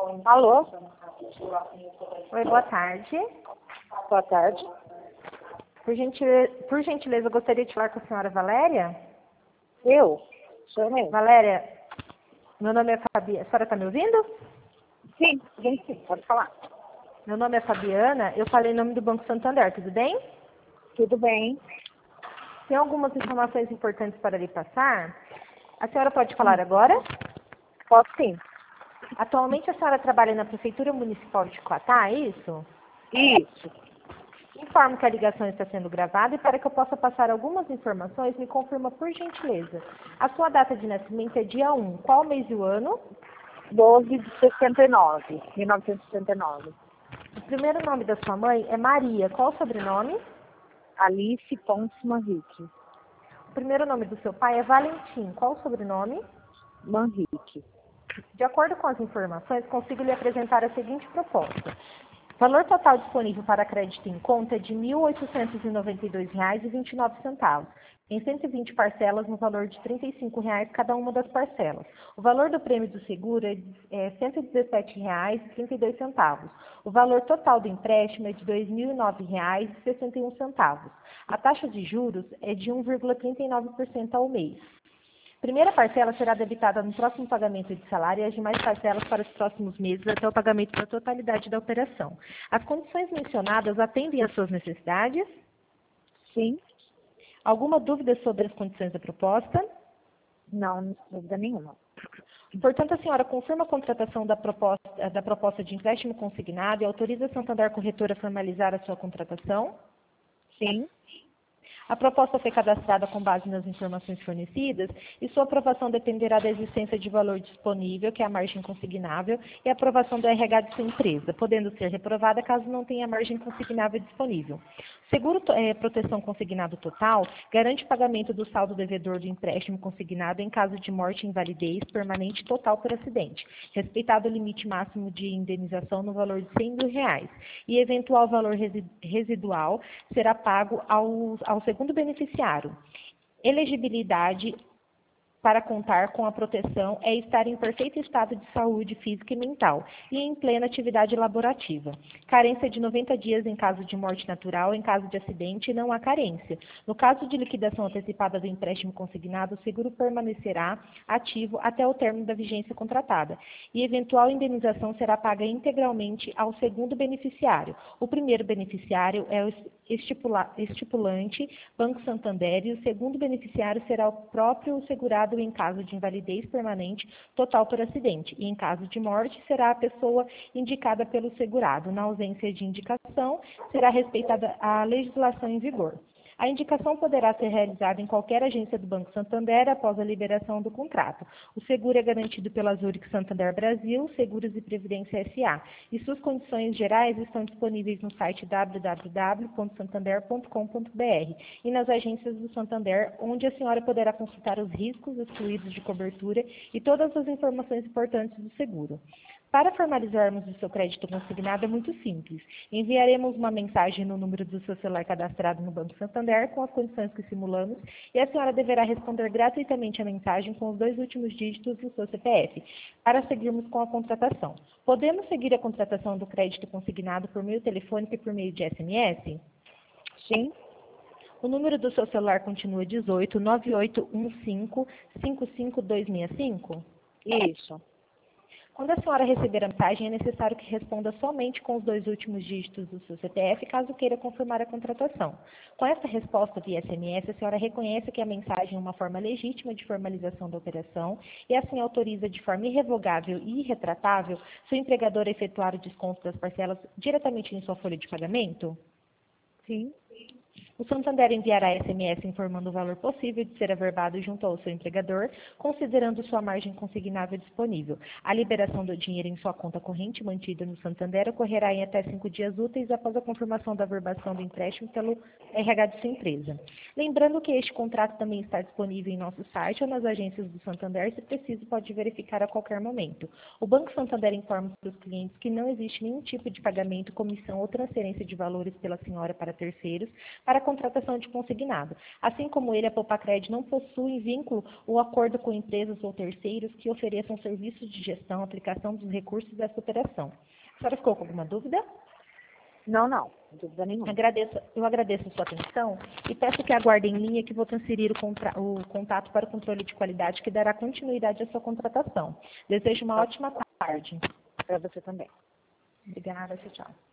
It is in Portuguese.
Alô? Oi, boa tarde. Boa tarde. Por gentileza, eu gostaria de falar com a senhora Valéria. Eu? Sou eu. Valéria, meu nome é Fabiana. A senhora está me ouvindo? Sim, pode falar. Meu nome é Fabiana. Eu falei em nome do Banco Santander, tudo bem? Tudo bem. Tem algumas informações importantes para lhe passar. A senhora pode falar agora? Posso sim. Atualmente a senhora trabalha na Prefeitura Municipal de Coatá, é isso? Isso. Informo que a ligação está sendo gravada e para que eu possa passar algumas informações, me confirma por gentileza. A sua data de nascimento é dia 1. Qual mês e o ano? 12 de 69, 1969. O primeiro nome da sua mãe é Maria. Qual o sobrenome? Alice Pontes Manrique. O primeiro nome do seu pai é Valentim. Qual o sobrenome? Manrique. De acordo com as informações, consigo lhe apresentar a seguinte proposta. O valor total disponível para crédito em conta é de R$ 1.892,29, em 120 parcelas no valor de R$ 35,00 cada uma das parcelas. O valor do prêmio do seguro é R$ 117,32. O valor total do empréstimo é de R$ 2.009,61. A taxa de juros é de 1,39% ao mês. Primeira parcela será debitada no próximo pagamento de salário e as demais parcelas para os próximos meses até o pagamento da totalidade da operação. As condições mencionadas atendem às suas necessidades? Sim. Alguma dúvida sobre as condições da proposta? Não dúvida nenhuma. Portanto, a senhora confirma a contratação da proposta de empréstimo consignado e autoriza a Santander Corretora a formalizar a sua contratação? Sim. A proposta foi cadastrada com base nas informações fornecidas e sua aprovação dependerá da existência de valor disponível, que é a margem consignável, e a aprovação do RH de sua empresa, podendo ser reprovada caso não tenha margem consignável disponível. Seguro proteção consignado total garante o pagamento do saldo devedor do empréstimo consignado em caso de morte e invalidez permanente total por acidente, respeitado o limite máximo de indenização no valor de R$ 100.000, e eventual valor residual será pago ao segundo beneficiário. Elegibilidade para contar com a proteção é estar em perfeito estado de saúde física e mental e em plena atividade laborativa. Carência de 90 dias em caso de morte natural, em caso de acidente, não há carência. No caso de liquidação antecipada do empréstimo consignado, o seguro permanecerá ativo até o término da vigência contratada e eventual indenização será paga integralmente ao segundo beneficiário. O primeiro beneficiário é o estipulante Banco Santander e o segundo beneficiário será o próprio segurado em caso de invalidez permanente total por acidente, e em caso de morte será a pessoa indicada pelo segurado. Na ausência de indicação, será respeitada a legislação em vigor. A indicação poderá ser realizada em qualquer agência do Banco Santander após a liberação do contrato. O seguro é garantido pela Zurich Santander Brasil, Seguros e Previdência S.A. e suas condições gerais estão disponíveis no site www.santander.com.br e nas agências do Santander, onde a senhora poderá consultar os riscos, os fluidos de cobertura e todas as informações importantes do seguro. Para formalizarmos o seu crédito consignado é muito simples. Enviaremos uma mensagem no número do seu celular cadastrado no Banco Santander com as condições que simulamos e a senhora deverá responder gratuitamente a mensagem com os 2 últimos dígitos do seu CPF para seguirmos com a contratação. Podemos seguir a contratação do crédito consignado por meio telefônico e por meio de SMS? Sim. O número do seu celular continua 18 9815 55265? Isso. Quando a senhora receber a mensagem, é necessário que responda somente com os 2 últimos dígitos do seu CPF, caso queira confirmar a contratação. Com essa resposta via SMS, a senhora reconhece que a mensagem é uma forma legítima de formalização da operação e assim autoriza de forma irrevogável e irretratável seu empregador a efetuar o desconto das parcelas diretamente em sua folha de pagamento? Sim. O Santander enviará SMS informando o valor possível de ser averbado junto ao seu empregador, considerando sua margem consignável disponível. A liberação do dinheiro em sua conta corrente mantida no Santander ocorrerá em até 5 dias úteis após a confirmação da averbação do empréstimo pelo RH de sua empresa. Lembrando que este contrato também está disponível em nosso site ou nas agências do Santander, se preciso pode verificar a qualquer momento. O Banco Santander informa seus clientes que não existe nenhum tipo de pagamento, comissão ou transferência de valores pela senhora para terceiros, para contratação de consignado. Assim como ele, a Poupacred não possui vínculo ou acordo com empresas ou terceiros que ofereçam serviços de gestão, aplicação dos recursos dessa operação. A senhora ficou com alguma dúvida? Não, dúvida nenhuma. Eu agradeço a sua atenção e peço que aguarde em linha que vou transferir o contato para o controle de qualidade que dará continuidade à sua contratação. Desejo uma ótima tarde. Para você também. Obrigada, tchau.